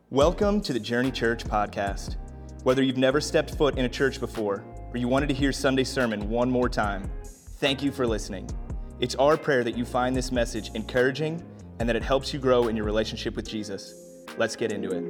Welcome to the Journey Church podcast. Whether you've never stepped foot in a church before, or you wanted to hear Sunday sermon one more time, thank you for listening. It's our prayer that you find this message encouraging and that it helps you grow in your relationship with Jesus. Let's get into it.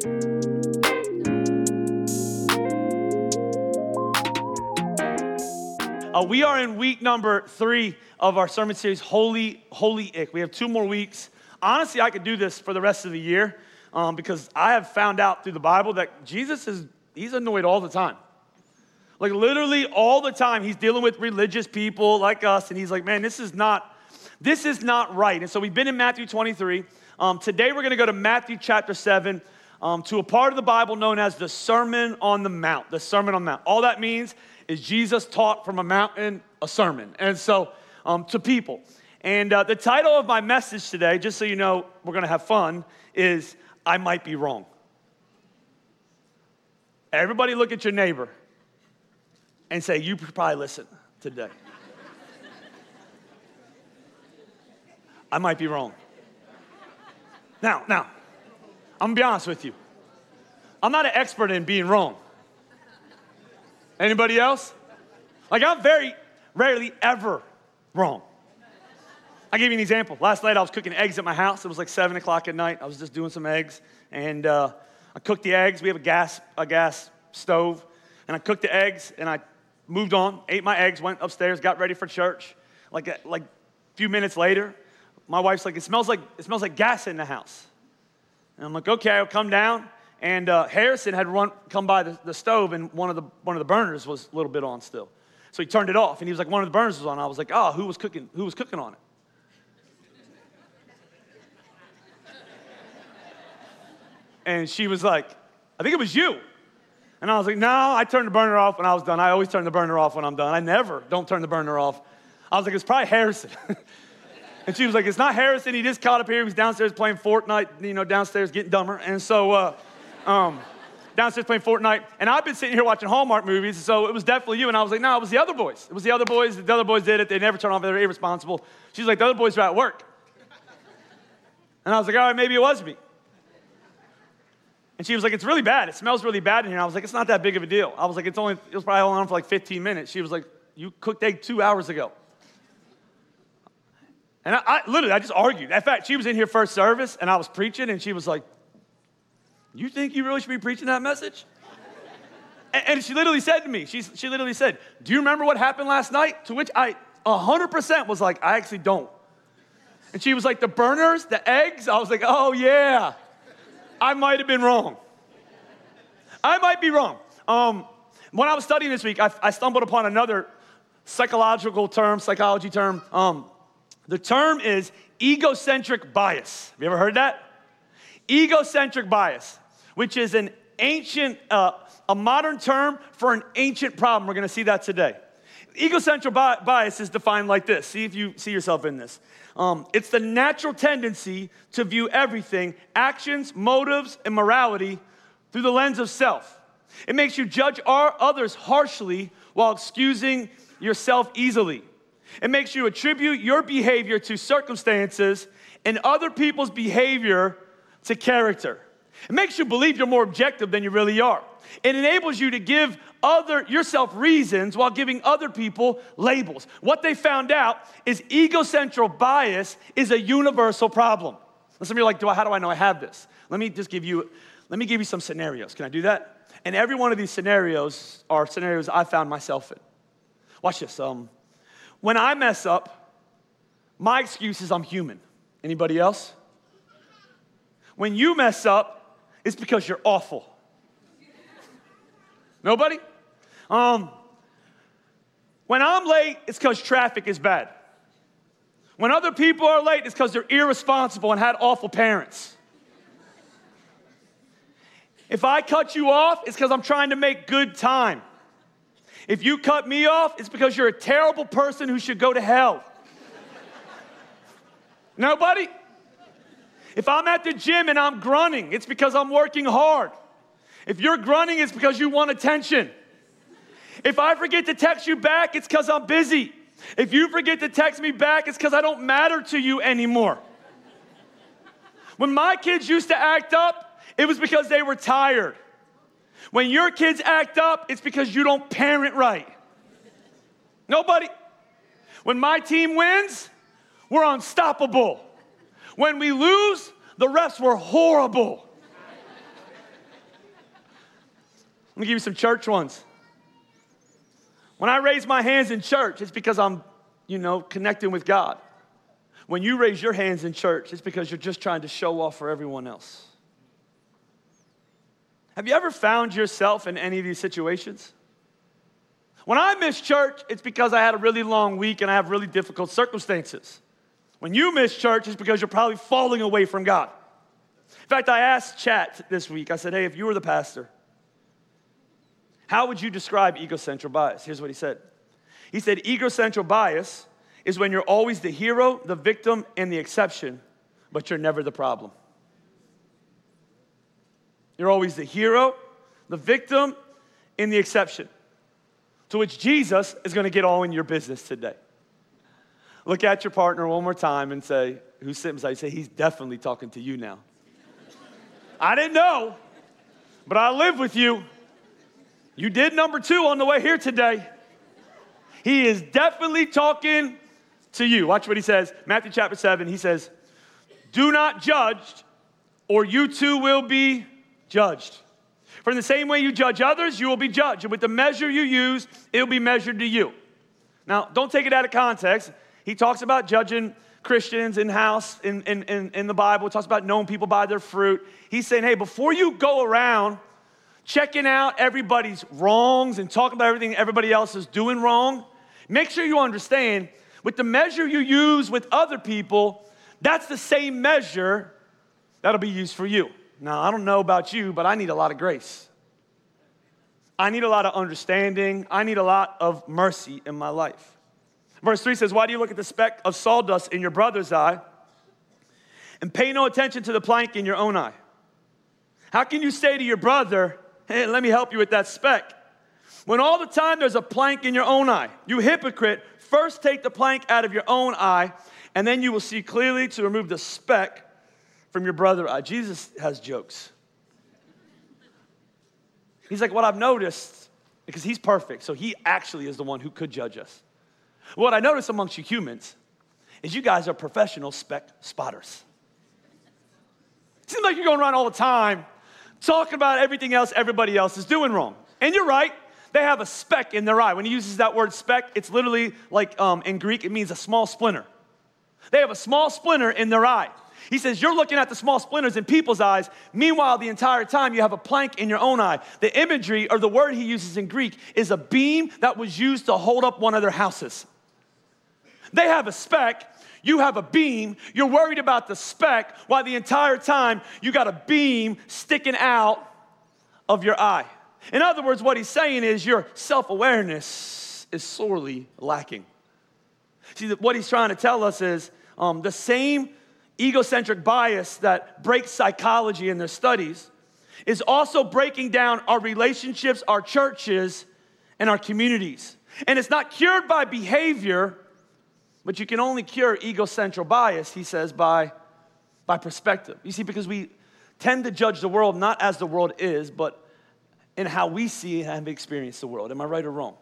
We are in week number 3 of our sermon series, Holy Ick. We have 2 more weeks. Honestly, I could do this for the rest of the year because I have found out through the Bible that Jesus he's annoyed all the time. Like literally all the time, he's dealing with religious people like us, and he's like, man, this is not right. And so we've been in Matthew 23. Today we're going to go to Matthew chapter 7 to a part of the Bible known as the Sermon on the Mount. The Sermon on the Mount. All that means is Jesus taught from a mountain a sermon, and so to people. And the title of my message today, just so you know we're going to have fun, is I Might Be Wrong. Everybody look at your neighbor and say, you probably listen today. I might be wrong. Now, I'm going to be honest with you. I'm not an expert in being wrong. Anybody else? Like, I'm very rarely ever wrong. I'll give you an example. Last night, I was cooking eggs at my house. It was like 7 o'clock at night. I was just doing some eggs, and I cooked the eggs. We have a gas stove, and I cooked the eggs, and I moved on, ate my eggs, went upstairs, got ready for church. Like a few minutes later, my wife's like, it smells like gas in the house. And I'm like, okay, I'll come down. And Harrison had come by the stove, and one of the burners was a little bit on still. So he turned it off, and he was like, one of the burners was on. I was like, oh, who was cooking on it? And she was like, I think it was you. And I was like, no, I turned the burner off when I was done. I always turn the burner off when I'm done. I never don't turn the burner off. I was like, it's probably Harrison. And she was like, it's not Harrison. He just caught up here. He was downstairs playing Fortnite, downstairs getting dumber. And so downstairs playing Fortnite. And I've been sitting here watching Hallmark movies, so it was definitely you. And I was like, no, it was the other boys. It was the other boys. The other boys did it. They never turn off. They were irresponsible. She's like, the other boys are at work. And I was like, all right, maybe it was me. And she was like, it's really bad. It smells really bad in here. I was like, it's not that big of a deal. I was like, it was probably on for like 15 minutes. She was like, you cooked egg 2 hours ago. And I just argued. In fact, she was in here first service, and I was preaching, and she was like, you think you really should be preaching that message? And she literally said to me, she literally said, do you remember what happened last night? To which I 100% was like, I actually don't. And she was like, the burners, the eggs? I was like, oh, yeah. I might have been wrong. I might be wrong. When I was studying this week, I stumbled upon another psychology term. The term is egocentric bias. Have you ever heard that? Egocentric bias, which is an ancient, a modern term for an ancient problem. We're going to see that today. Egocentric bias is defined like this. See if you see yourself in this. It's the natural tendency to view everything, actions, motives, and morality through the lens of self. It makes you judge others harshly while excusing yourself easily. It makes you attribute your behavior to circumstances and other people's behavior to character. It makes you believe you're more objective than you really are. It enables you to give yourself reasons while giving other people labels. What they found out is egocentric bias is a universal problem. Some of you are like, how do I know I have this? Let me give you some scenarios. Can I do that? And every one of these scenarios are scenarios I found myself in. Watch this. When I mess up, my excuse is I'm human. Anybody else? When you mess up, it's because you're awful. Nobody? When I'm late, it's because traffic is bad. When other people are late, it's because they're irresponsible and had awful parents. If I cut you off, it's because I'm trying to make good time. If you cut me off, it's because you're a terrible person who should go to hell. Nobody? If I'm at the gym and I'm grunting, it's because I'm working hard. If you're grunting, it's because you want attention. If I forget to text you back, it's because I'm busy. If you forget to text me back, it's because I don't matter to you anymore. When my kids used to act up, It was because they were tired. When your kids act up, it's because you don't parent right. Nobody. When my team wins, we're unstoppable. When we lose, the refs were horrible. Let me give you some church ones. When I raise my hands in church, it's because I'm, connecting with God. When you raise your hands in church, it's because you're just trying to show off for everyone else. Have you ever found yourself in any of these situations? When I miss church, it's because I had a really long week and I have really difficult circumstances. When you miss church, it's because you're probably falling away from God. In fact, I asked Chat this week, I said, hey, if you were the pastor, how would you describe egocentric bias? Here's what he said. He said, egocentric bias is when you're always the hero, the victim, and the exception, but you're never the problem. You're always the hero, the victim, and the exception. To which Jesus is going to get all in your business today. Look at your partner one more time and say, who's sitting beside you? Say, he's definitely talking to you now. I didn't know, but I live with you. You did number 2 on the way here today. He is definitely talking to you. Watch what he says. Matthew chapter 7, he says, do not judge, or you too will be judged. For in the same way you judge others, you will be judged. And with the measure you use, it will be measured to you. Now, don't take it out of context. He talks about judging Christians in the Bible. He talks about knowing people by their fruit. He's saying, hey, before you go around checking out everybody's wrongs and talking about everything everybody else is doing wrong, make sure you understand, with the measure you use with other people, that's the same measure that'll be used for you. Now, I don't know about you, but I need a lot of grace. I need a lot of understanding. I need a lot of mercy in my life. Verse 3 says, why do you look at the speck of sawdust in your brother's eye and pay no attention to the plank in your own eye? How can you say to your brother, hey, let me help you with that speck, when all the time there's a plank in your own eye? You hypocrite, first take the plank out of your own eye, and then you will see clearly to remove the speck from your brother's eye. Jesus has jokes. He's like, what I've noticed, because he's perfect, so he actually is the one who could judge us. What I notice amongst you humans is you guys are professional speck spotters. It seems like you're going around all the time talking about everything else everybody else is doing wrong. And you're right, they have a speck in their eye. When he uses that word speck, it's literally like in Greek, it means a small splinter. They have a small splinter in their eye. He says, you're looking at the small splinters in people's eyes. Meanwhile, the entire time you have a plank in your own eye. The imagery, or the word he uses in Greek, is a beam that was used to hold up one of their houses. They have a speck, you have a beam, you're worried about the speck, while the entire time you got a beam sticking out of your eye. In other words, what he's saying is your self-awareness is sorely lacking. See, what he's trying to tell us is the same egocentric bias that breaks psychology in their studies is also breaking down our relationships, our churches, and our communities. And it's not cured by behavior, but you can only cure egocentric bias, he says, by perspective. You see, because we tend to judge the world not as the world is, but in how we see and have experienced the world. Am I right or wrong?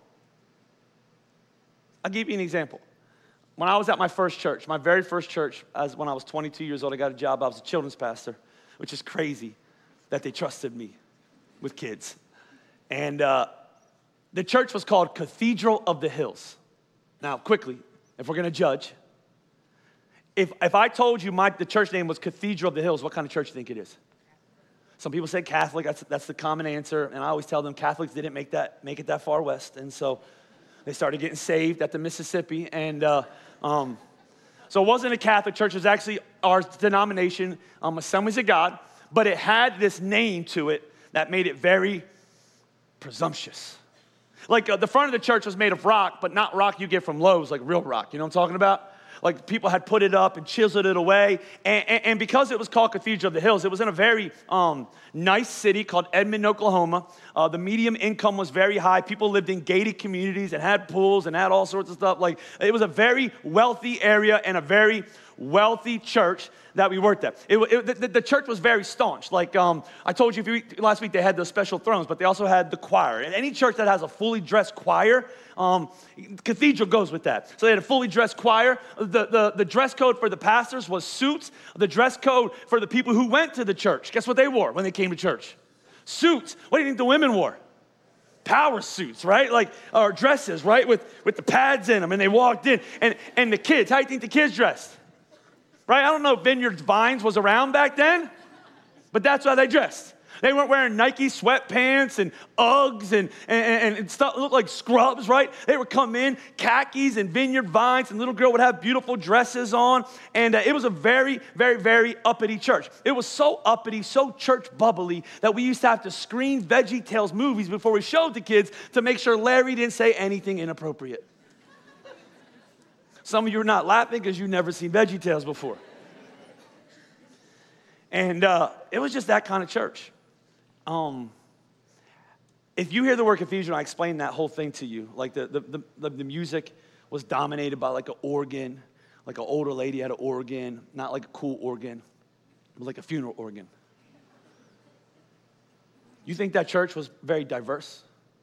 I'll give you an example. When I was at my first church, my very first church, when I was 22 years old, I got a job. I was a children's pastor, which is crazy that they trusted me with kids. And the church was called Cathedral of the Hills. Now, quickly, if we're going to judge, if I told you the church name was Cathedral of the Hills, what kind of church do you think it is? Some people say Catholic. That's the common answer. And I always tell them Catholics didn't make it that far west. And so they started getting saved at the Mississippi. And so it wasn't a Catholic church. It was actually our denomination, Assemblies of God. But it had this name to it that made it very presumptuous. Like the front of the church was made of rock, but not rock you get from Lowe's, like real rock. You know what I'm talking about? Like people had put it up and chiseled it away. And because it was called Cathedral of the Hills, it was in a very nice city called Edmond, Oklahoma. The median income was very high. People lived in gated communities and had pools and had all sorts of stuff. Like it was a very wealthy area and a very wealthy church that we worked at. The church was very staunch. Like I told you last week, they had those special thrones, but they also had the choir. And any church that has a fully dressed choir, cathedral goes with that. So they had a fully dressed choir. The dress code for the pastors was suits. The dress code for the people who went to the church, guess what they wore when they came to church? Suits. What do you think the women wore? Power suits, right? Like, or dresses, right? With the pads in them, and they walked in. And the kids, how do you think the kids dressed? Right? I don't know if Vineyard Vines was around back then, but that's how they dressed. They weren't wearing Nike sweatpants and Uggs and stuff that looked like scrubs, right? They would come in, khakis and Vineyard Vines, and little girl would have beautiful dresses on. And it was a very, very, very uppity church. It was so uppity, so church bubbly, that we used to have to screen VeggieTales movies before we showed the kids to make sure Larry didn't say anything inappropriate. Some of you are not laughing because you've never seen VeggieTales before. And it was just that kind of church. If you hear the word cathedral, I explain that whole thing to you. Like the music was dominated by like an organ, like an older lady had an organ, not like a cool organ, but like a funeral organ. You think that church was very diverse?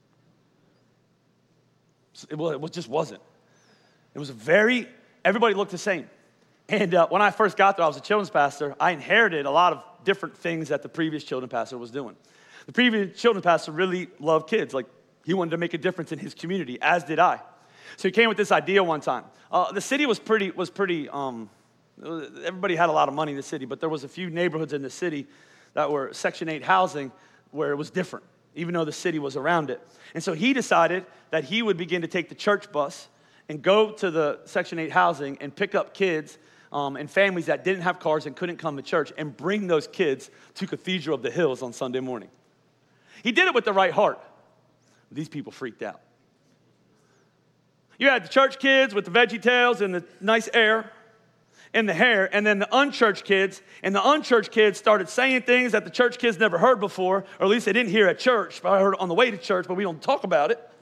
It just wasn't. It was everybody looked the same. And when I first got there, I was a children's pastor. I inherited a lot of different things that the previous children's pastor was doing. The previous children's pastor really loved kids. Like, he wanted to make a difference in his community, as did I. So he came with this idea one time. The city was pretty, everybody had a lot of money in the city, but there was a few neighborhoods in the city that were Section 8 housing where it was different, even though the city was around it. And so he decided that he would begin to take the church bus and go to the Section 8 housing and pick up kids and families that didn't have cars and couldn't come to church and bring those kids to Cathedral of the Hills on Sunday morning. He did it with the right heart. These people freaked out. You had the church kids with the VeggieTales and the nice air and the hair, and then the unchurched kids, and the unchurched kids started saying things that the church kids never heard before, or at least they didn't hear at church, but I heard it on the way to church, but we don't talk about it.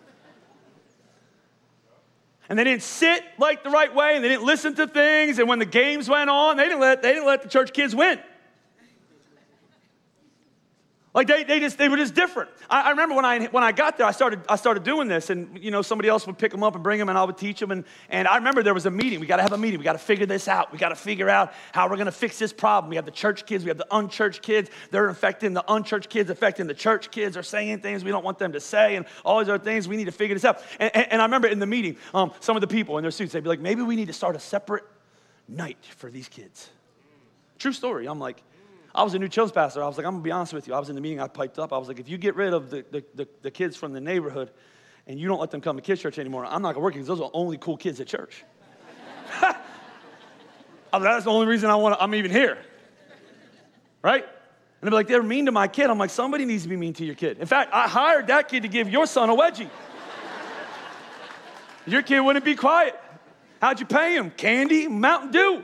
And they didn't sit like the right way, and they didn't listen to things. And when the games went on, they didn't let the church kids win. Like they were just different. I remember when I got there, I started doing this, and somebody else would pick them up and bring them, and I would teach them. And I remember there was a meeting. We got to have a meeting. We got to figure this out. We got to figure out how we're going to fix this problem. We have the church kids. We have the unchurched kids. They're affecting the unchurched kids, affecting the church kids. They're saying things we don't want them to say, and all these other things. We need to figure this out. And I remember in the meeting, some of the people in their suits, they'd be like, maybe we need to start a separate night for these kids. True story. I'm like, I was a new children's pastor. I was like, I'm going to be honest with you. I was in the meeting. I piped up. I was like, if you get rid of the kids from the neighborhood and you don't let them come to kids' church anymore, I'm not going to work because those are the only cool kids at church. I was like, that's the only reason I'm even here. Right? And they'd be like, they're mean to my kid. I'm like, somebody needs to be mean to your kid. In fact, I hired that kid to give your son a wedgie. Your kid wouldn't be quiet. How'd you pay him? Candy, Mountain Dew.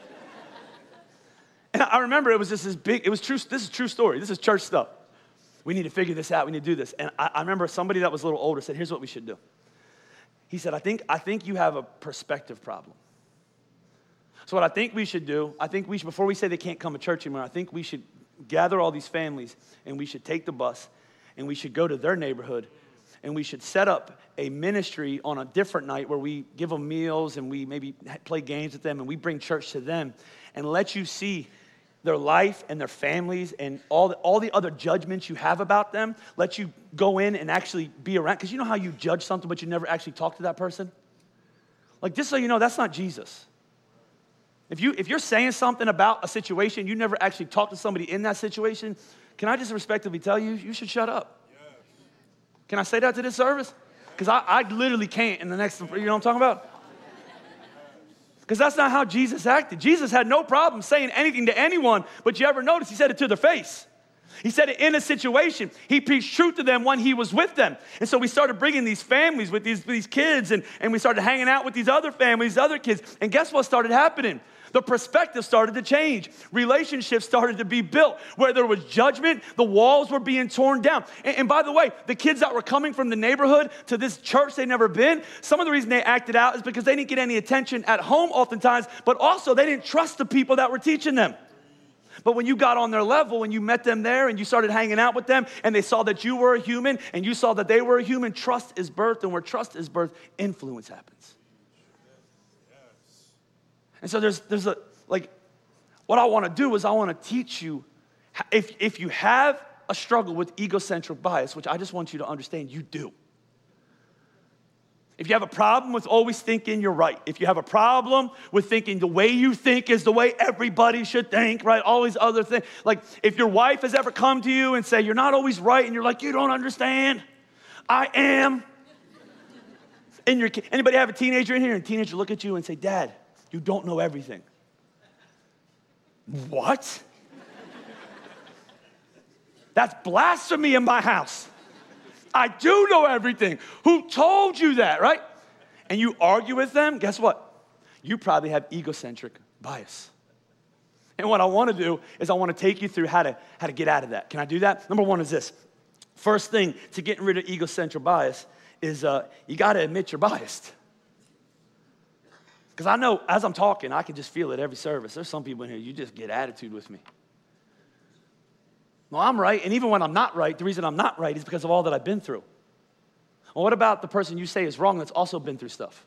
And I remember it was just this big, it was true, this is true story. This is church stuff. We need to figure this out. We need to do this. And I remember somebody that was a little older said, here's what we should do. He said, I think you have a perspective problem. So what I think we should do, before we say they can't come to church anymore, I think we should gather all these families and we should take the bus and we should go to their neighborhood and we should set up a ministry on a different night where we give them meals and we maybe play games with them and we bring church to them and let you see their life and their families and all the other judgments you have about them, let you go in and actually be around. Because you know how you judge something but you never actually talk to that person? Like, just so you know, that's not Jesus. If you're saying something about a situation, you never actually talk to somebody in that situation, can I just respectfully tell you, you should shut up. Can I say that to this service? Because I literally can't in the next, you know what I'm talking about? Because that's not how Jesus acted. Jesus had no problem saying anything to anyone, but you ever notice he said it to their face. He said it in a situation. He preached truth to them when he was with them. And so we started bringing these families with these kids, and we started hanging out with these other families, other kids. And guess what started happening? The perspective started to change. Relationships started to be built. Where there was judgment, the walls were being torn down. And by the way, the kids that were coming from the neighborhood to this church they'd never been, some of the reason they acted out is because they didn't get any attention at home oftentimes, but also they didn't trust the people that were teaching them. But when you got on their level and you met them there and you started hanging out with them and they saw that you were a human and you saw that they were a human, trust is birthed. And where trust is birthed, influence happens. And so there's a, like, what I want to do is I want to teach you, if you have a struggle with egocentric bias, which I just want you to understand you do. If you have a problem with always thinking you're right, if you have a problem with thinking the way you think is the way everybody should think, right, all these other things, like if your wife has ever come to you and say, you're not always right, and you're like, you don't understand, I am. And anybody have a teenager in here, and a teenager look at you and say, Dad, you don't know everything. What? That's blasphemy in my house. I do know everything. Who told you that, right? And you argue with them, guess what? You probably have egocentric bias. And what I want to do is I want to take you through how to get out of that. Can I do that? Number one is this. First thing to getting rid of egocentric bias is you got to admit you're biased. Because I know as I'm talking, I can just feel it every service. There's some people in here, you just get attitude with me. Well, I'm right, and even when I'm not right, the reason I'm not right is because of all that I've been through. Well, what about the person you say is wrong that's also been through stuff?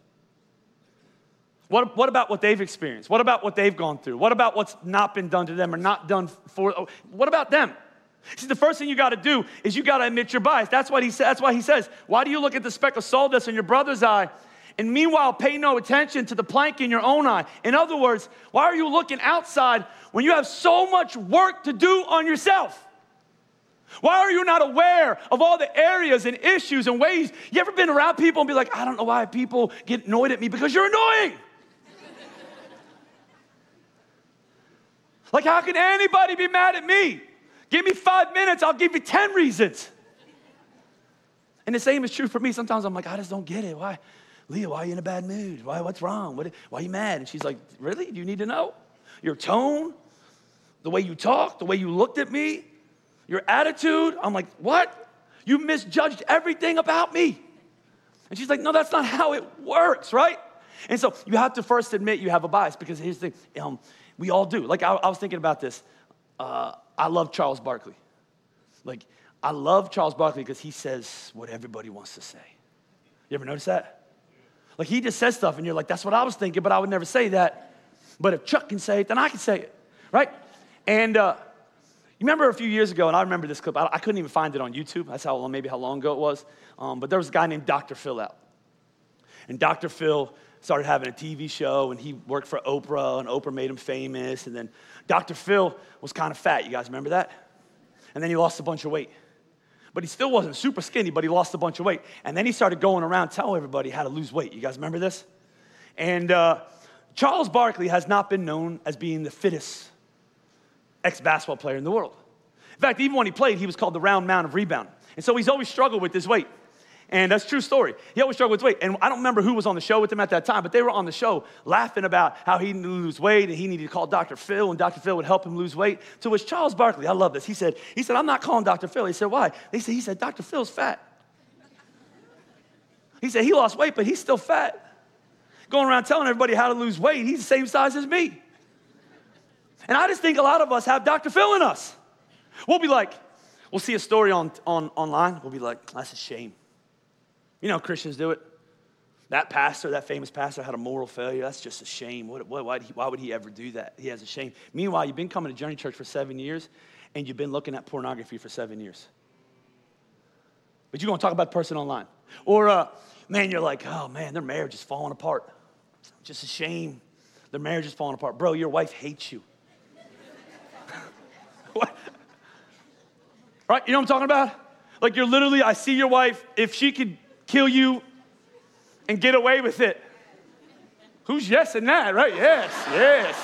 What about what they've experienced? What about what they've gone through? What about what's not been done to them or not done for? What about them? See, the first thing you got to do is you got to admit your bias. That's why he says, why do you look at the speck of sawdust in your brother's eye and meanwhile pay no attention to the plank in your own eye? In other words, why are you looking outside when you have so much work to do on yourself? Why are you not aware of all the areas and issues and ways? You ever been around people and be like, I don't know why people get annoyed at me? Because you're annoying. Like, how can anybody be mad at me? Give me 5 minutes, I'll give you 10 reasons. And the same is true for me. Sometimes I'm like, I just don't get it. Why? Leah, why are you in a bad mood? What's wrong? Why are you mad? And she's like, really? Do you need to know? Your tone, the way you talk, the way you looked at me, your attitude. I'm like, what? You misjudged everything about me. And she's like, no, that's not how it works, right? And so you have to first admit you have a bias, because here's the thing, we all do. Like, I was thinking about this. I love Charles Barkley. Like, I love Charles Barkley because he says what everybody wants to say. You ever notice that? Like, he just says stuff and you're like, that's what I was thinking, but I would never say that. But if Chuck can say it, then I can say it, right? And you remember a few years ago, and I remember this clip. I couldn't even find it on YouTube. That's how long ago it was. But there was a guy named Dr. Phil out. And Dr. Phil started having a TV show, and he worked for Oprah, and Oprah made him famous. And then Dr. Phil was kind of fat. You guys remember that? And then he lost a bunch of weight. But he still wasn't super skinny, but he lost a bunch of weight. And then he started going around telling everybody how to lose weight. You guys remember this? And Charles Barkley has not been known as being the fittest ex-basketball player in the world. In fact, even when he played, he was called the round mound of rebound. And so he's always struggled with his weight. And that's a true story. He always struggled with weight. And I don't remember who was on the show with him at that time, but they were on the show laughing about how he needed to lose weight and he needed to call Dr. Phil, and Dr. Phil would help him lose weight. To which Charles Barkley, I love this, he said, I'm not calling Dr. Phil. He said, why? He said, Dr. Phil's fat. He said, he lost weight, but he's still fat. Going around telling everybody how to lose weight. He's the same size as me. And I just think a lot of us have Dr. Phil in us. We'll be like, we'll see a story online. We'll be like, that's a shame. You know, Christians do it. That pastor, that famous pastor, had a moral failure. That's just a shame. Why would he ever do that? He has a shame. Meanwhile, you've been coming to Journey Church for 7 years, and you've been looking at pornography for 7 years. But you're going to talk about the person online. Or, man, you're like, oh, man, their marriage is falling apart. Just a shame. Their marriage is falling apart. Bro, your wife hates you. What? Right? You know what I'm talking about? Like, you're literally, I see your wife, if she could kill you and get away with it. Who's yes in that, right? Yes.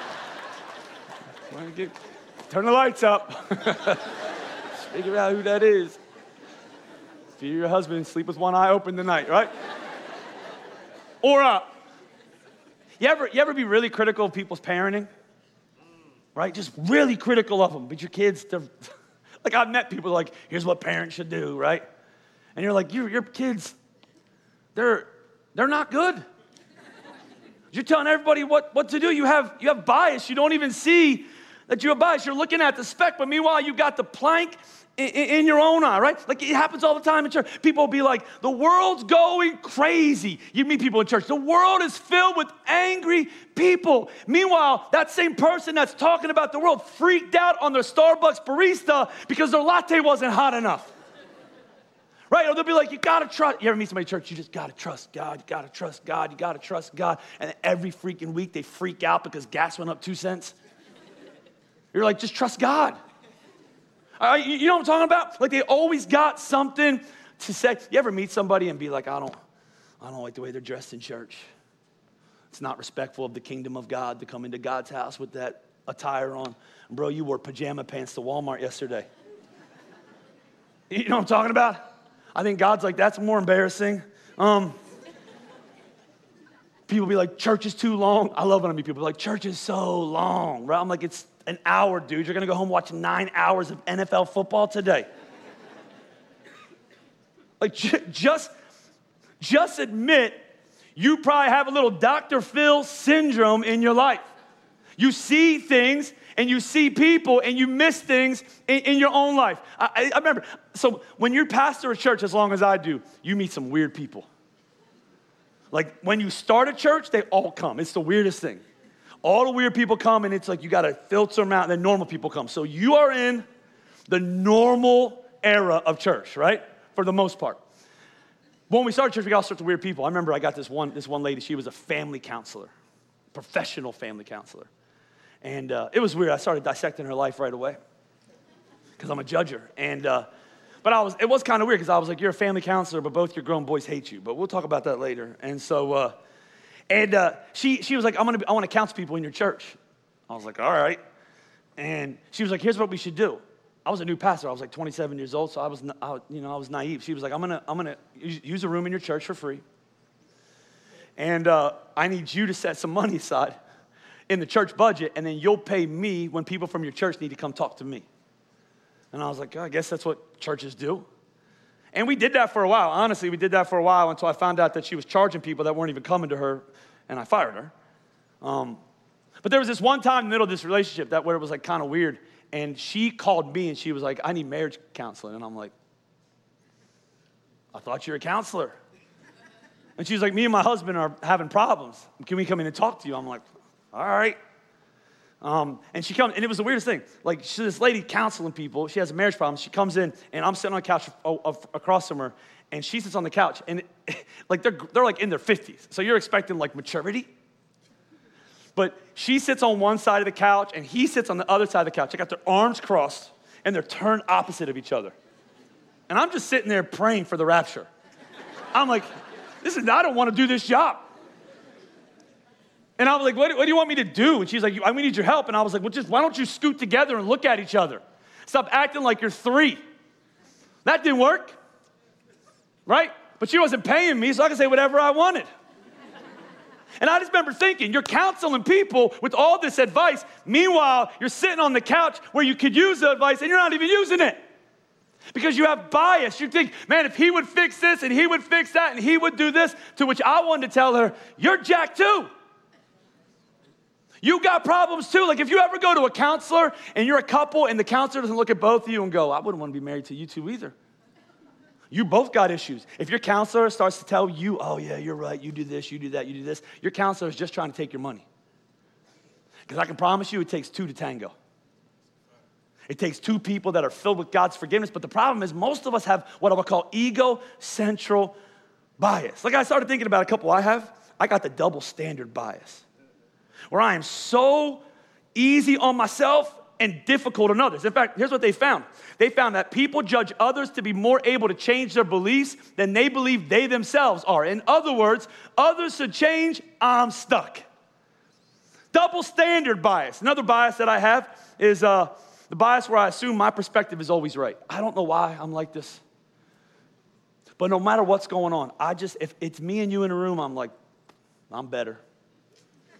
Turn the lights up. Figure out who that is. If you're your husband, sleep with one eye open tonight, right? Or, You ever be really critical of people's parenting? Right? Just really critical of them. But your kids, like I've met people like, here's what parents should do, right? And you're like, your kids, they're not good. You're telling everybody what to do. You have bias. You don't even see that you have bias. You're looking at the speck, but meanwhile, you got the plank in your own eye, right? Like it happens all the time in church. People will be like, the world's going crazy. You meet people in church. The world is filled with angry people. Meanwhile, that same person that's talking about the world freaked out on their Starbucks barista because their latte wasn't hot enough. Right? Or they'll be like, you gotta trust. You ever meet somebody in church? You just gotta trust God. You gotta trust God. You gotta trust God. And every freaking week they freak out because gas went up 2 cents. You're like, just trust God. You know what I'm talking about? Like they always got something to say. You ever meet somebody and be like, I don't like the way they're dressed in church. It's not respectful of the kingdom of God to come into God's house with that attire on. Bro, you wore pajama pants to Walmart yesterday. You know what I'm talking about? I think God's like, that's more embarrassing. People be like, church is too long. I love when I meet people like, church is so long, right? I'm like, it's an hour, dude. You're gonna go home and watch 9 hours of NFL football today. Like, just admit you probably have a little Dr. Phil syndrome in your life. You see things and you see people and you miss things in your own life. I remember, so when you're pastor of church, as long as I do, you meet some weird people. Like when you start a church, they all come. It's the weirdest thing. All the weird people come and it's like you gotta filter them out and then normal people come. So you are in the normal era of church, right? For the most part. When we started church, we got all sorts of weird people. I remember I got this one lady, she was a family counselor, professional family counselor. And it was weird. I started dissecting her life right away because I'm a judger. And but it was kind of weird because I was like, you're a family counselor, but both your grown boys hate you. But we'll talk about that later. And so, she was like, I want to counsel people in your church. I was like, all right. And she was like, here's what we should do. I was a new pastor. I was like 27 years old, so I was naive. She was like, I'm gonna use a room in your church for free. And I need you to set some money aside in the church budget, and then you'll pay me when people from your church need to come talk to me. And I was like, oh, I guess that's what churches do. And we did that for a while. Honestly, we did that for a while until I found out that she was charging people that weren't even coming to her, and I fired her. But there was this one time in the middle of this relationship where it was like kind of weird, and she called me and she was like, I need marriage counseling. And I'm like, I thought you were a counselor. And she was like, me and my husband are having problems. Can we come in and talk to you? I'm like, all right. And she comes, and it was the weirdest thing. Like, she's this lady counseling people. She has a marriage problem. She comes in, and I'm sitting on the couch across from her, and she sits on the couch, and like they're like in their 50s. So you're expecting like maturity. But she sits on one side of the couch, and he sits on the other side of the couch. They got their arms crossed, and they're turned opposite of each other. And I'm just sitting there praying for the rapture. I'm like, I don't want to do this job. And I was like, what do you want me to do? And she's like, we need your help. And I was like, well, why don't you scoot together and look at each other? Stop acting like you're 3. That didn't work, right? But she wasn't paying me, so I could say whatever I wanted. And I just remember thinking, you're counseling people with all this advice. Meanwhile, you're sitting on the couch where you could use the advice, and you're not even using it. Because you have bias. You think, man, if he would fix this, and he would fix that, and he would do this, to which I wanted to tell her, you're jacked too. You got problems too. Like if you ever go to a counselor and you're a couple and the counselor doesn't look at both of you and go, I wouldn't want to be married to you two either. You both got issues. If your counselor starts to tell you, oh yeah, you're right, you do this, you do that, you do this, your counselor is just trying to take your money. Because I can promise you it takes 2 to tango. It takes 2 people that are filled with God's forgiveness. But the problem is most of us have what I would call ego-central bias. Like I started thinking about a couple I have. I got the double standard bias, where I am so easy on myself and difficult on others. In fact, here's what they found. They found that people judge others to be more able to change their beliefs than they believe they themselves are. In other words, others should change, I'm stuck. Double standard bias. Another bias that I have is the bias where I assume my perspective is always right. I don't know why I'm like this. But no matter what's going on, if it's me and you in a room, I'm like, I'm better.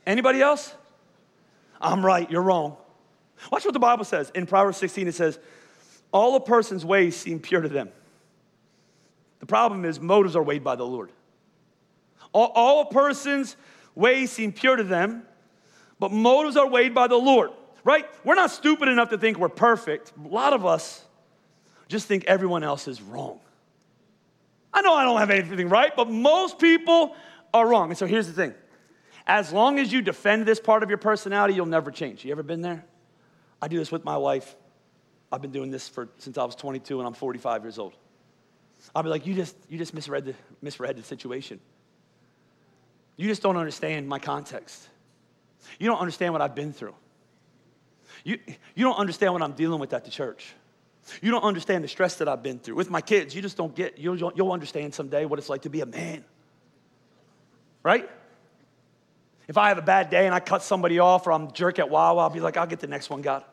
Anybody else? I'm right, you're wrong. Watch what the Bible says. In Proverbs 16, it says, all a person's ways seem pure to them. The problem is motives are weighed by the Lord. All a person's ways seem pure to them, but motives are weighed by the Lord, right? We're not stupid enough to think we're perfect. A lot of us just think everyone else is wrong. I know I don't have anything right, but most people are wrong. And so here's the thing. As long as you defend this part of your personality, you'll never change. You ever been there? I do this with my wife. I've been doing this since I was 22 and I'm 45 years old. I'll be like, you just misread the situation. You just don't understand my context. You don't understand what I've been through. You don't understand what I'm dealing with at the church. You don't understand the stress that I've been through. With my kids, you just don't get, you'll understand someday what it's like to be a man. Right? If I have a bad day and I cut somebody off or I'm a jerk at Wawa, I'll be like, I'll get the next one, God.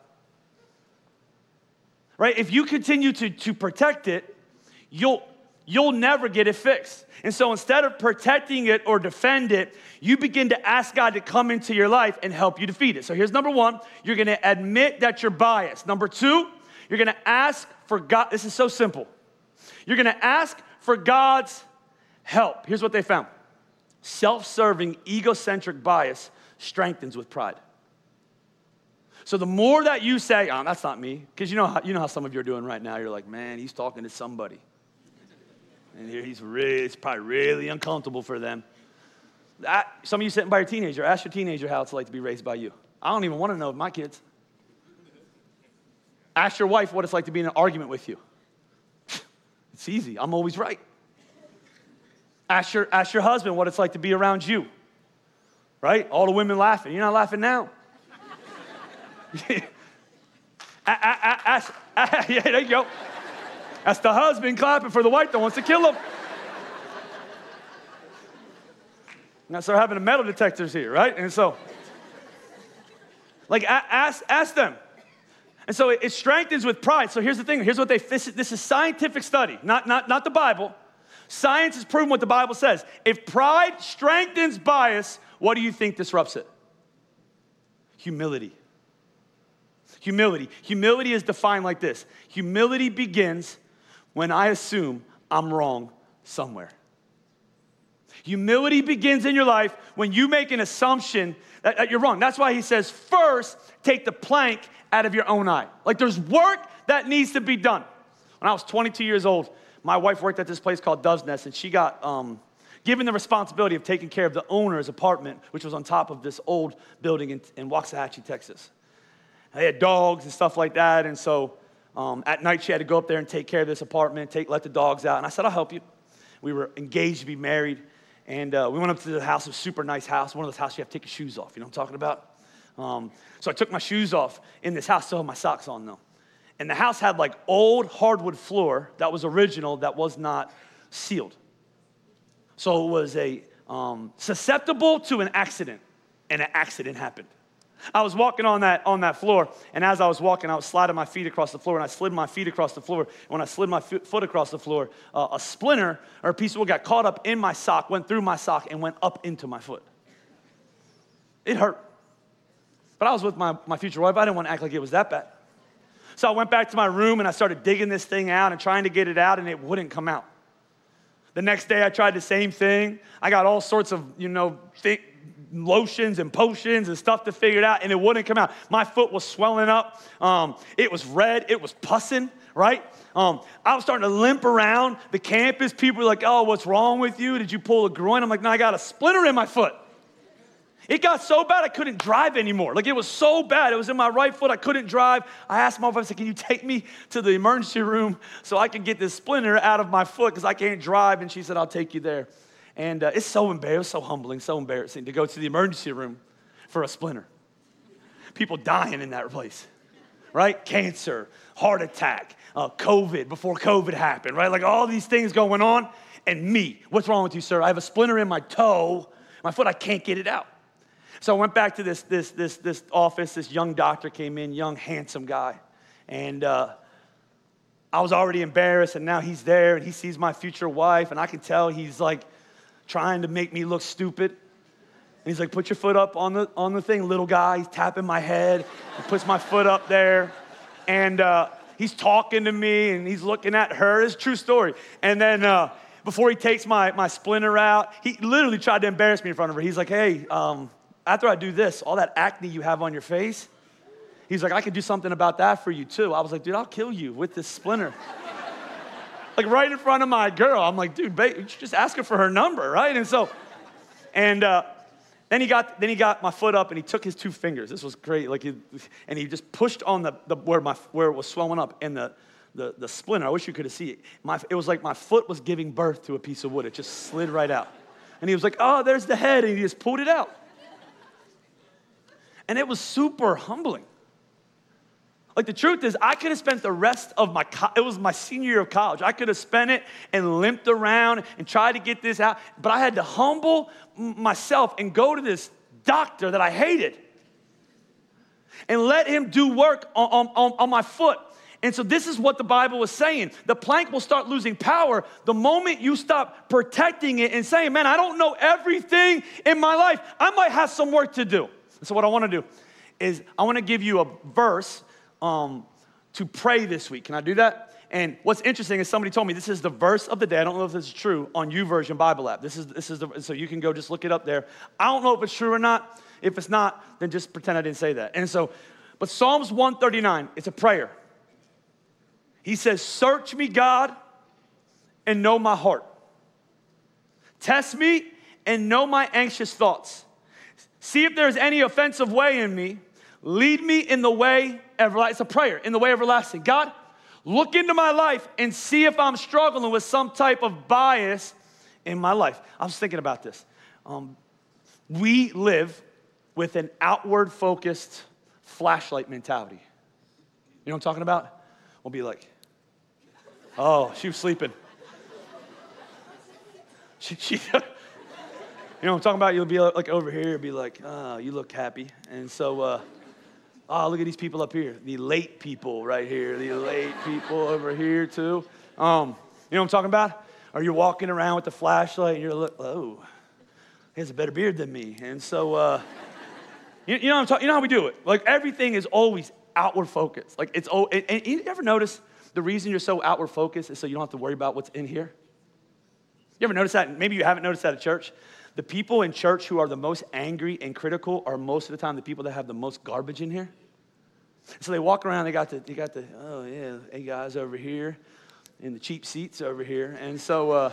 Right? If you continue to protect it, you'll never get it fixed. And so instead of protecting it or defend it, you begin to ask God to come into your life and help you defeat it. So here's number one, you're going to admit that you're biased. Number two, you're going to ask for God. This is so simple. You're going to ask for God's help. Here's what they found. Self-serving, egocentric bias strengthens with pride. So the more that you say, oh, that's not me, because you know how some of you are doing right now. You're like, man, he's talking to somebody. And it's probably really uncomfortable for them. Some of you sitting by your teenager, ask your teenager how it's like to be raised by you. I don't even want to know my kids. Ask your wife what it's like to be in an argument with you. It's easy. I'm always right. Ask your husband what it's like to be around you. Right? All the women laughing. You're not laughing now. Yeah, there you go. That's the husband clapping for the wife that wants to kill him. Now start having the metal detectors here, right? And so, ask them. And so it strengthens with pride. So here's the thing. Here's what this is scientific study, not the Bible. Science has proven what the Bible says. If pride strengthens bias, what do you think disrupts it? Humility. Humility. Humility is defined like this. Humility begins when I assume I'm wrong somewhere. Humility begins in your life when you make an assumption that you're wrong. That's why he says, first, take the plank out of your own eye. Like there's work that needs to be done. When I was 22 years old, my wife worked at this place called Dove's Nest, and she got given the responsibility of taking care of the owner's apartment, which was on top of this old building in Waxahachie, Texas. And they had dogs and stuff like that, and so at night she had to go up there and take care of this apartment, let the dogs out, and I said, I'll help you. We were engaged to be married, and we went up to the house, a super nice house, one of those houses you have to take your shoes off, you know what I'm talking about? So I took my shoes off in this house, still had my socks on though. And the house had like old hardwood floor that was original, that was not sealed. So it was susceptible to an accident, and an accident happened. I was walking on that floor, and as I was walking, I was sliding my feet across the floor, and I slid my feet across the floor. When I slid my foot across the floor, a splinter or a piece of wood got caught up in my sock, went through my sock, and went up into my foot. It hurt. But I was with my future wife. I didn't want to act like it was that bad. So I went back to my room, and I started digging this thing out and trying to get it out, and it wouldn't come out. The next day, I tried the same thing. I got all sorts of, lotions and potions and stuff to figure it out, and it wouldn't come out. My foot was swelling up. It was red. It was pussing, right? I was starting to limp around the campus. People were like, oh, what's wrong with you? Did you pull a groin? I'm like, no, I got a splinter in my foot. It got so bad I couldn't drive anymore. Like, it was so bad. It was in my right foot. I couldn't drive. I asked my wife, I said, can you take me to the emergency room so I can get this splinter out of my foot because I can't drive? And she said, I'll take you there. And it's so embarrassing, so humbling, so embarrassing to go to the emergency room for a splinter. People dying in that place, right? Cancer, heart attack, COVID, before COVID happened, right? Like all these things going on. And me, what's wrong with you, sir? I have a splinter in my toe, my foot, I can't get it out. So I went back to this office. This young doctor came in, young, handsome guy. And I was already embarrassed, and now he's there, and he sees my future wife, and I can tell he's like trying to make me look stupid. he's like, put your foot up on the thing, little guy. He's tapping my head. He puts my foot up there. And he's talking to me, and he's looking at her. It's a true story. And then before he takes my splinter out, he literally tried to embarrass me in front of her. He's like, hey, after I do this, all that acne you have on your face, he's like, I could do something about that for you too. I was like, dude, I'll kill you with this splinter. Like right in front of my girl. I'm like, dude, babe, you should just ask her for her number, right? And so, then he got my foot up and he took his 2 fingers. This was great. And he just pushed on where it was swelling up, and the splinter. I wish you could have seen it. It was like my foot was giving birth to a piece of wood. It just slid right out. And he was like, oh, there's the head, and he just pulled it out. And it was super humbling. Like the truth is, I could have spent the rest of it was my senior year of college. I could have spent it and limped around and tried to get this out. But I had to humble myself and go to this doctor that I hated and let him do work on my foot. And so this is what the Bible was saying. The plank will start losing power the moment you stop protecting it and saying, man, I don't know everything in my life. I might have some work to do. So what I want to do is I want to give you a verse to pray this week. Can I do that? And what's interesting is somebody told me this is the verse of the day. I don't know if this is true on YouVersion Bible app. This is so you can go just look it up there. I don't know if it's true or not. If it's not, then just pretend I didn't say that. And so, but Psalms 139, it's a prayer. He says, search me, God, and know my heart. Test me and know my anxious thoughts. See if there's any offensive way in me. Lead me in the way everlasting. It's a prayer, in the way everlasting. God, look into my life and see if I'm struggling with some type of bias in my life. I was thinking about this. We live with an outward-focused flashlight mentality. You know what I'm talking about? We'll be like, oh, she was sleeping. She you know what I'm talking about? You'll be like over here, be like, oh, you look happy. And so, oh, look at these people up here. The late people right here. The late people over here too. You know what I'm talking about? Or you're walking around with the flashlight and you're like, oh, he has a better beard than me. And so, you know what I'm talking? You know how we do it? Like everything is always outward focused. Like and you ever notice the reason you're so outward focused is so you don't have to worry about what's in here? You ever notice that? Maybe you haven't noticed that at church. The people in church who are the most angry and critical are most of the time the people that have the most garbage in here. So they walk around, they got the oh yeah, hey guys over here in the cheap seats over here. And so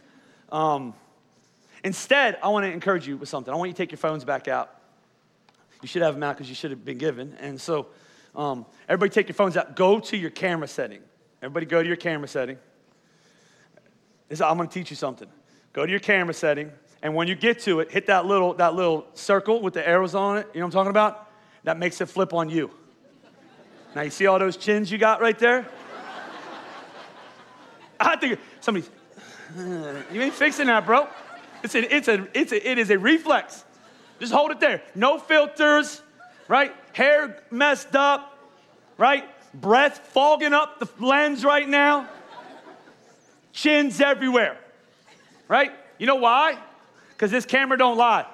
instead, I want to encourage you with something. I want you to take your phones back out. You should have them out because you should have been given. And so everybody take your phones out. Go to your camera setting. Everybody go to your camera setting. I'm going to teach you something. Go to your camera setting, and when you get to it, hit that little circle with the arrows on it. You know what I'm talking about? That makes it flip on you. Now you see all those chins you got right there? I think somebody's, you ain't fixing that, bro. It is a reflex. Just hold it there. No filters, right? Hair messed up, right? Breath fogging up the lens right now. Chins everywhere, right? You know why? Because this camera don't lie.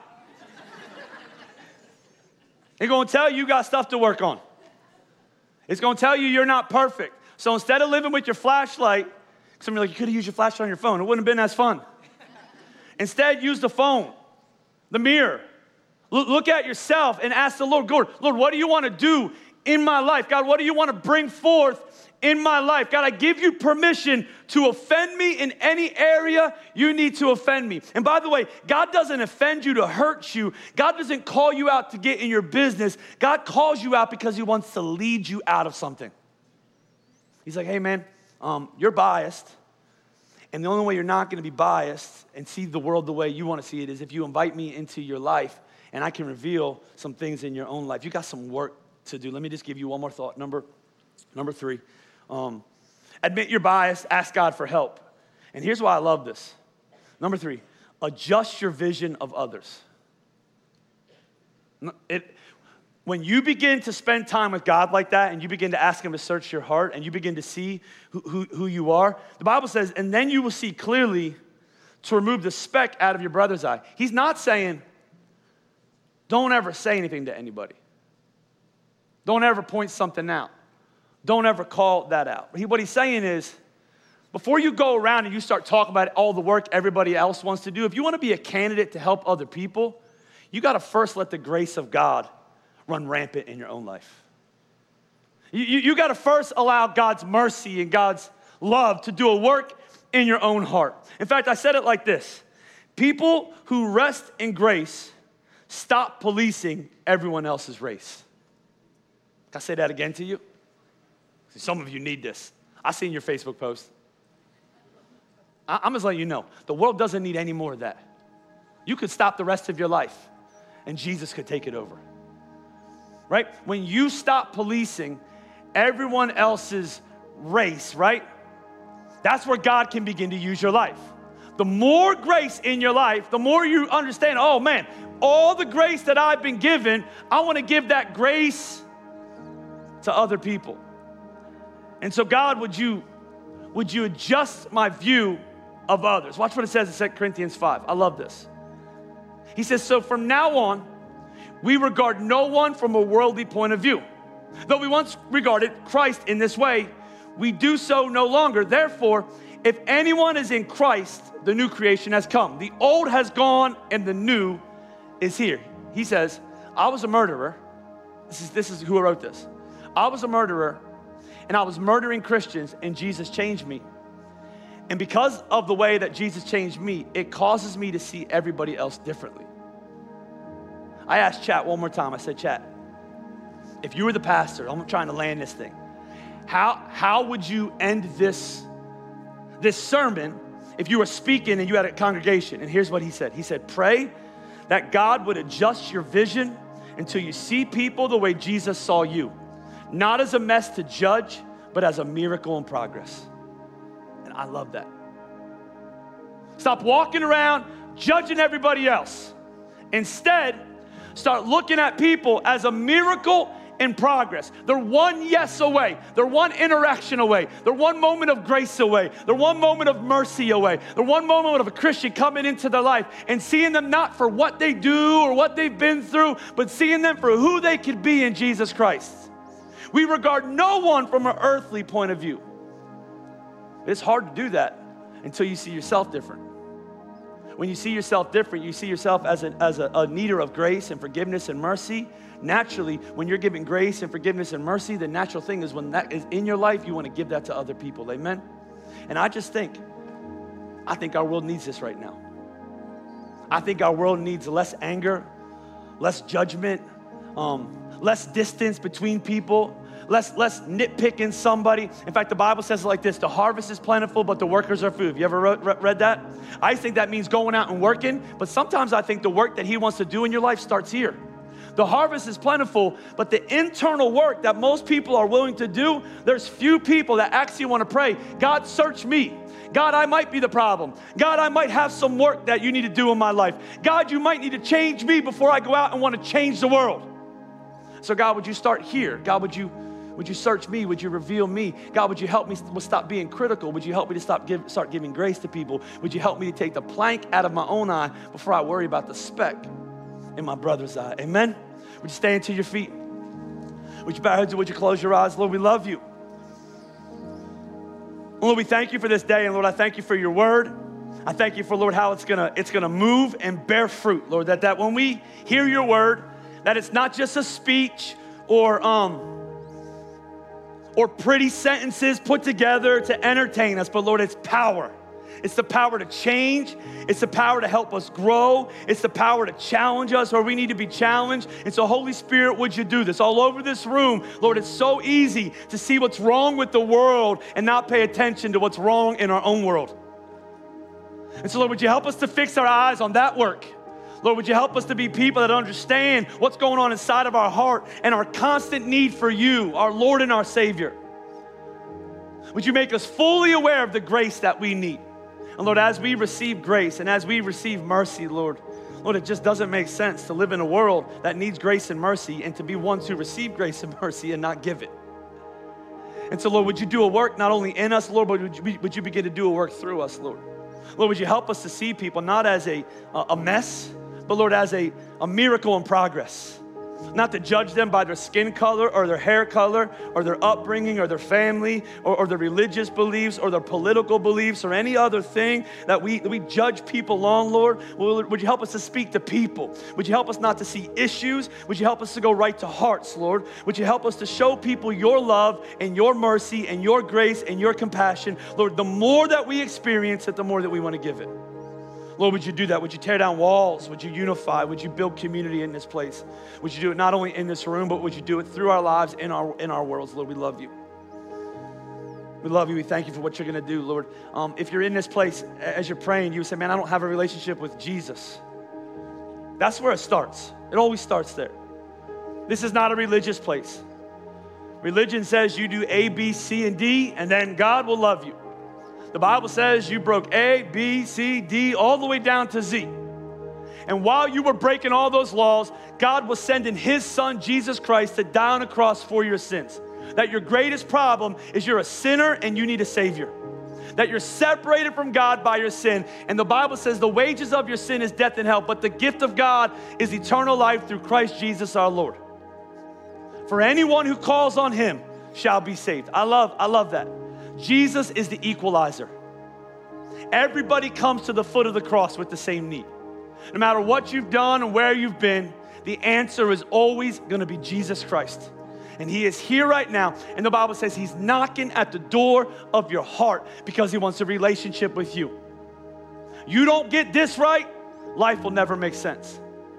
It's going to tell you got stuff to work on. It's going to tell you you're not perfect. So instead of living with your flashlight, somebody like, you could have used your flashlight on your phone. It wouldn't have been as fun. Instead, use the phone, the mirror. Look at yourself and ask the Lord, Lord, what do you want to do in my life? God, what do you want to bring forth in my life? God, I give you permission to offend me in any area you need to offend me. And by the way, God doesn't offend you to hurt you. God doesn't call you out to get in your business. God calls you out because he wants to lead you out of something. He's like, hey man, you're biased. And the only way you're not going to be biased and see the world the way you want to see it is if you invite me into your life and I can reveal some things in your own life. You got some work to do. Let me just give you one more thought. Number 3. Admit your bias, ask God for help. And here's why I love this. Number 3, adjust your vision of others. When you begin to spend time with God like that and you begin to ask him to search your heart and you begin to see who you are, the Bible says, and then you will see clearly to remove the speck out of your brother's eye. He's not saying, don't ever say anything to anybody. Don't ever point something out. Don't ever call that out. What he's saying is, before you go around and you start talking about all the work everybody else wants to do, if you want to be a candidate to help other people, you got to first let the grace of God run rampant in your own life. You got to first allow God's mercy and God's love to do a work in your own heart. In fact, I said it like this. People who rest in grace stop policing everyone else's race. Can I say that again to you? Some of you need this. I seen your Facebook post. I'm just letting you know, the world doesn't need any more of that. You could stop the rest of your life, and Jesus could take it over. Right? When you stop policing everyone else's race, right? That's where God can begin to use your life. The more grace in your life, the more you understand, oh man, all the grace that I've been given, I want to give that grace to other people. And so God, would you adjust my view of others? Watch what it says in 2 Corinthians 5. I love this. He says, so from now on, we regard no one from a worldly point of view. Though we once regarded Christ in this way, we do so no longer. Therefore, if anyone is in Christ, the new creation has come. The old has gone and the new is here. He says, I was a murderer. This is who wrote this. I was a murderer and I was murdering Christians and Jesus changed me. And because of the way that Jesus changed me, it causes me to see everybody else differently. I asked Chat one more time. I said, Chat, if you were the pastor, I'm trying to land this thing. How would you end this sermon if you were speaking and you had a congregation? And here's what he said. He said, pray that God would adjust your vision until you see people the way Jesus saw you. Not as a mess to judge, but as a miracle in progress. And I love that. Stop walking around judging everybody else. Instead, start looking at people as a miracle in progress. They're one yes away. They're one interaction away. They're one moment of grace away. They're one moment of mercy away. They're one moment of a Christian coming into their life and seeing them not for what they do or what they've been through, but seeing them for who they could be in Jesus Christ. We regard no one from an earthly point of view. It's hard to do that until you see yourself different. When you see yourself different, you see yourself as a needer of grace and forgiveness and mercy. Naturally, when you're giving grace and forgiveness and mercy, the natural thing is when that is in your life, you want to give that to other people. Amen? And I think our world needs this right now. I think our world needs less anger, less judgment, less distance between people, less nitpicking somebody. In fact, the Bible says it like this: the harvest is plentiful, but the workers are few. Have you ever read that? I think that means going out and working, but sometimes I think the work that he wants to do in your life starts here. The harvest is plentiful, but the internal work that most people are willing to do, there's few people that actually want to pray, God, search me. God, I might be the problem. God, I might have some work that you need to do in my life. God, you might need to change me before I go out and want to change the world. So God, would you start here? God, would you search me? Would you reveal me? God, would you help me stop being critical? Would you help me to start giving grace to people? Would you help me to take the plank out of my own eye before I worry about the speck in my brother's eye? Amen? Would you stand to your feet? Would you bow your heads? Would you close your eyes? Lord, we love you. Lord, we thank you for this day. And Lord, I thank you for your word. I thank you for, Lord, how it's gonna move and bear fruit, Lord, that when we hear your word, that it's not just a speech or pretty sentences put together to entertain us, but Lord, it's power. It's the power to change. It's the power to help us grow. It's the power to challenge us where we need to be challenged. And so, Holy Spirit, would you do this? All over this room, Lord, it's so easy to see what's wrong with the world and not pay attention to what's wrong in our own world. And so, Lord, would you help us to fix our eyes on that work? Lord, would you help us to be people that understand what's going on inside of our heart and our constant need for you, our Lord and our Savior. Would you make us fully aware of the grace that we need? And Lord, as we receive grace and as we receive mercy, Lord, it just doesn't make sense to live in a world that needs grace and mercy and to be ones who receive grace and mercy and not give it. And so, Lord, would you do a work not only in us, Lord, but would you begin to do a work through us, Lord? Lord, would you help us to see people not as a mess, but Lord, as a a miracle in progress. Not to judge them by their skin color or their hair color or their upbringing or their family or their religious beliefs or their political beliefs or any other thing that we judge people on, Lord. Would you help us to speak to people? Would you help us not to see issues? Would you help us to go right to hearts, Lord? Would you help us to show people your love and your mercy and your grace and your compassion? Lord, the more that we experience it, the more that we want to give it. Lord, would you do that? Would you tear down walls? Would you unify? Would you build community in this place? Would you do it not only in this room, but would you do it through our lives, in our worlds? Lord, we love you. We love you. We thank you for what you're going to do, Lord. If you're in this place, as you're praying, you say, man, I don't have a relationship with Jesus. That's where it starts. It always starts there. This is not a religious place. Religion says you do A, B, C, and D, and then God will love you. The Bible says you broke A, B, C, D, all the way down to Z. And while you were breaking all those laws, God was sending his son, Jesus Christ, to die on a cross for your sins. That your greatest problem is you're a sinner and you need a savior. That you're separated from God by your sin. And the Bible says the wages of your sin is death and hell, but the gift of God is eternal life through Christ Jesus our Lord. For anyone who calls on him shall be saved. I love that. Jesus is the equalizer. Everybody comes to the foot of the cross with the same need. No matter what you've done and where you've been, the answer is always going to be Jesus Christ. And he is here right now. And the Bible says he's knocking at the door of your heart because he wants a relationship with you. You don't get this right, life will never make sense.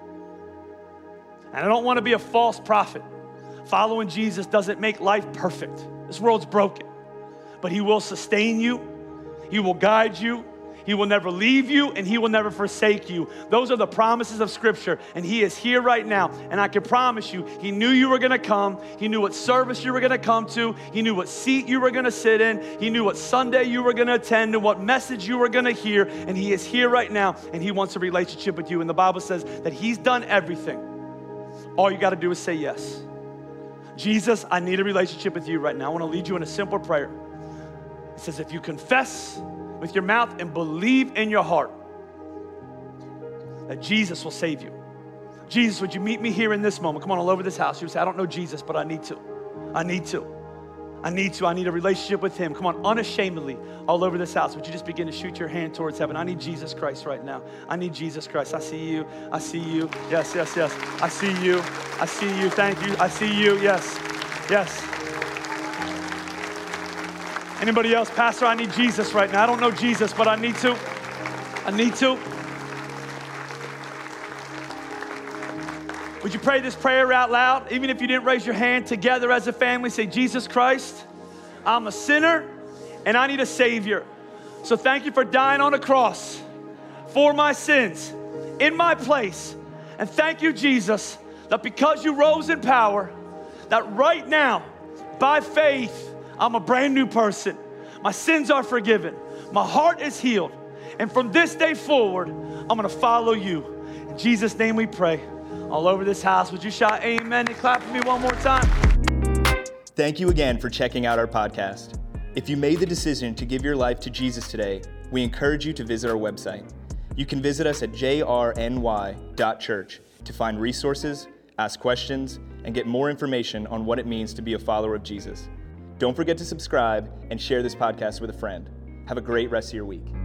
And I don't want to be a false prophet. Following Jesus doesn't make life perfect. This world's broken. But he will sustain you, he will guide you, he will never leave you, and he will never forsake you. Those are the promises of Scripture, and he is here right now. And I can promise you, he knew you were gonna come, he knew what service you were gonna come to, he knew what seat you were gonna sit in, he knew what Sunday you were gonna attend and what message you were gonna hear, and he is here right now, and he wants a relationship with you. And the Bible says that he's done everything. All you gotta do is say yes. Jesus, I need a relationship with you right now. I wanna lead you in a simple prayer. It says, if you confess with your mouth and believe in your heart that Jesus will save you. Jesus, would you meet me here in this moment? Come on, all over this house. You say, I don't know Jesus, but I need to. I need a relationship with him. Come on, unashamedly, all over this house. Would you just begin to shoot your hand towards heaven? I need Jesus Christ right now. I need Jesus Christ. I see you. I see you. Yes, yes, yes. I see you. I see you. Thank you. I see you. Yes, yes. Anybody else? Pastor, I need Jesus right now. I don't know Jesus, but I need to. I need to. Would you pray this prayer out loud? Even if you didn't raise your hand, together as a family, say, Jesus Christ, I'm a sinner and I need a Savior. So thank you for dying on a cross for my sins in my place. And thank you, Jesus, that because you rose in power, that right now, by faith, I'm a brand new person. My sins are forgiven. My heart is healed. And from this day forward, I'm going to follow you. In Jesus' name we pray. All over this house, would you shout amen and clap for me one more time? Thank you again for checking out our podcast. If you made the decision to give your life to Jesus today, we encourage you to visit our website. You can visit us at jrny.church to find resources, ask questions, and get more information on what it means to be a follower of Jesus. Don't forget to subscribe and share this podcast with a friend. Have a great rest of your week.